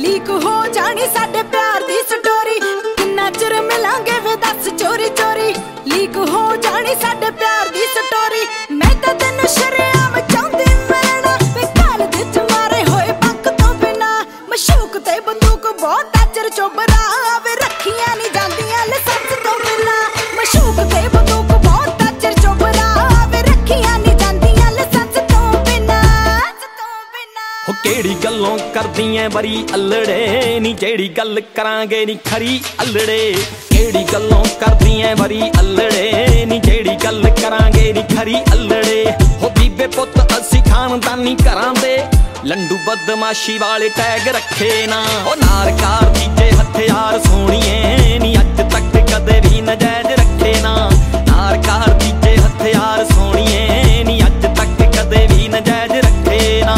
Leak ਹੋ ਜਾਣੀ ਸਾਡੇ ਪਿਆਰ ਦੀ ਸਟੋਰੀ। ਕਿੰਨਾ ਚਿਰ ਮਿਲਾਂਗੇ ਵੇ ਦੱਸ ਚੋਰੀ ਚੋਰੀ। ਲੀਕ ਹੋ ਜਾਣੀ ਸਾਡੇ ਪਿਆਰ ਦੀ ਸਟੋਰੀ। ਮੈਂ ਤਾਂ ਤੈਨੂੰ ਸ਼ਰੇਆਮ ਚਾਹੁੰਦੀ ਮਿਲਣਾ ਵੇ ਕਾਲਜ ਚ ਮਾਰੇ ਹੋਏ ਬੰਕ ਤੋਂ ਬਿਨਾ। ਮਸ਼ੂਕ ਤੇ ਬੰਦੂਕ ਬਹੁਤ ਚਿਰ ਚੋਬਰਾ ਵੇ ਰੱਖੀਆਂ ਨਹੀਂ ਜਾਂਦੀਆਂ ਲਾਇਸੈਂਸ ਤੋਂ ਬਿਨਾ। ਮਸ਼ੂਕ ਤੇ ਬੰਦੂਕ ਬਹੁਤ ਚਿਰ ਚੋਬਰਾ ਵੇ ਰੱਖੀਆਂ ਨਹੀਂ ਜਾਂਦੀਆਂ ਲਾਇਸੈਂਸ ਤੋਂ ਬਿਨਾ। ਹੋ ਕਿਹੜੀ ਗੱਲੋਂ ਕਰਦੀ ਐ ਬਰੀ ਅਲੜੇ ਨੀ ਜਿਹੜੀ ਗੱਲ ਕਰਾਂਗੇ ਨੀ ਖਰੀ ਅਲੜੇ। ਕਿਹੜੀ ਗੱਲੋਂ ਕਰਦੀ ਐ ਬਰੀ ਅਲੜੇ ਨੀ ਜਿਹੜੀ ਗੱਲ ਕਰਾਂਗੇ ਨੀ ਖਰੀ ਅਲੜੇ। ਹੋ ਬੀਬੇ ਪੁੱਤ ਅਸੀਂ ਖਾਨਦਾਨੀ ਘਰਾਂ ਦੇ ਲੰਡੂ ਬਦਮਾਸ਼ੀ ਵਾਲੇ ਟੈਗ ਰੱਖੇ ਨਾ। ਉਹ ਨਾਰਕਾਰ ਤੀਜੇ ਹਥਿਆਰ ਸੋਹਣੀਏ ਨੀ ਅੱਜ ਤੱਕ ਕਦੇ ਵੀ ਨਜਾਇਜ਼ ਰੱਖੇ ਨਾ। ਨਾਰਕਾਰ ਤੀਜੇ ਹਥਿਆਰ ਸੋਹਣੀਏ ਨੀ ਅੱਜ ਤੱਕ ਕਦੇ ਵੀ ਨਜਾਇਜ਼ ਰੱਖੇ ਨਾ।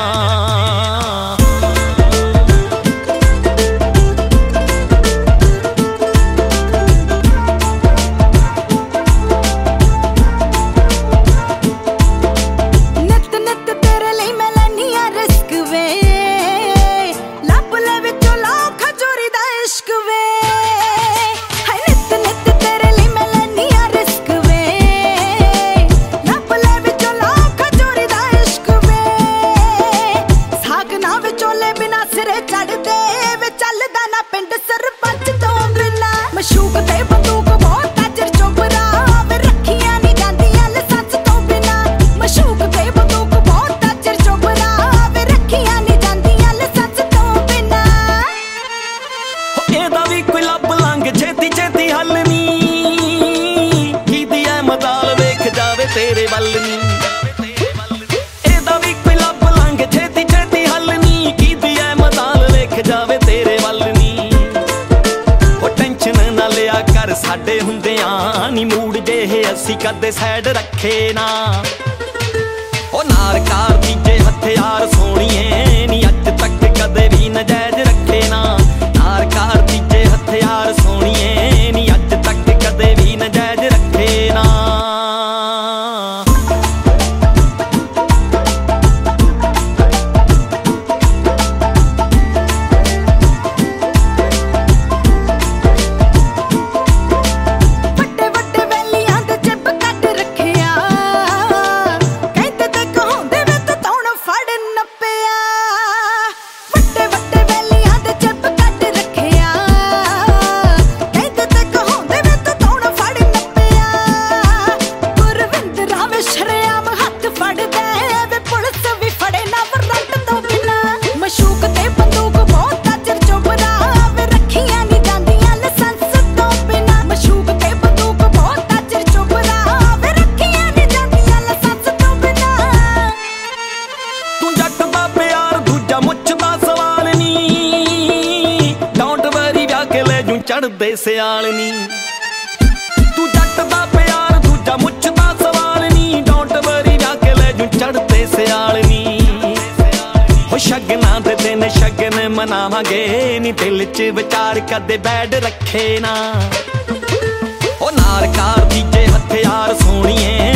ਮਸ਼ੂਕ ਤੇ ਬੰਦੂਕ ਬਹੁਤ ਚਿਰ ਚੋਬਰਾ ਵੇ ਰੱਖੀਆਂ ਨਹੀਂ ਜਾਂਦੀਆਂ ਲਾਇਸੈਂਸ ਤੋਂ ਬਿਨਾ। ਮਸ਼ੂਕ ਤੇ ਬੰਦੂਕ ਬਹੁਤ ਚਿਰ ਚੋਬਰਾ ਵੇ ਰੱਖੀਆਂ ਨਹੀਂ ਜਾਂਦੀਆਂ ਲਾਇਸੈਂਸ ਤੋਂ ਬਿਨਾ। ਇਹਦਾ ਵੀ ਕੋਈ ਲੱਭ ਲੰਘ ਛੇਤੀ ਛੇਤੀ ਹੱਲ ਨੀ। ਕੀਦੀ ਐ ਮਦਾਲ ਵੇਖ ਜਾਵੇ ਤੇਰੇ ਵੱਲ ਨੀ। ਇਹਦਾ ਵੀ ਕੋਈ ਲੱਭ ਲੰਘ ਛੇਤੀ ਛੇਤੀ ਹੱਲ ਨੀ। ਕੀਦੀ ਐ ਮਦਾਲ ਵੇਖ ਜਾਵੇ ਤੇਰੇ ਵੱਲ ਨੀ। ਲਿਆ ਕਰ ਸਾਡੇ ਹੁੰਦਿਆਂ ਨੀ ਮੂਡ ਜਿਹੇ ਅਸੀਂ ਕਦੇ ਸਾਈਡ ਰੱਖੇ ਨਾ। ਉਹ ਨਾਰਕਾਰ ਤੀਜੇ ਹਥਿਆਰ ਸੋਹਣੀਏ ਨੀ ਅੱਜ ਤੱਕ ਕਦੇ ਵੀ ਨਜਾਇਜ਼ ਰੱਖੇ ਨਾ। ਨਾਰਕਾਰ ਤੀਜੇ ਹਥਿਆਰ ਸੋਹਣੀਏ ਨੀ ਅੱਜ ਤੱਕ ਕਦੇ ਵੀ ਨਜਾਇਜ਼ ਰੱਖੇ ਨਾ। ਚੜਦੇ ਸਿਆਲ ਨੀ ਤੂੰ ਜੱਟ ਦਾ ਪਿਆਰ ਦੂਜਾ ਮੁੱਛ ਦਾ ਸਵਾਲ ਨੀ। ਡੋਂਟ ਵਰੀ ਜਾ ਕੇ ਲੈ ਜੂ ਚੜਦੇ ਸਿਆਲ ਨੀ। ਹੋ ਸ਼ਗਨਾਂ ਦੇ ਦਿਨ ਸ਼ਗਨ ਮਨਾਵਾਂਗੇ ਨੀ ਦਿਲ ਚ ਵਿਚਾਰ ਕਦੇ ਬੈਡ ਰੱਖੇ ਨਾ। ਉਹ ਨਾਰਕਾਰ ਤੀਜੇ ਹਥਿਆਰ ਸੋਹਣੀਏ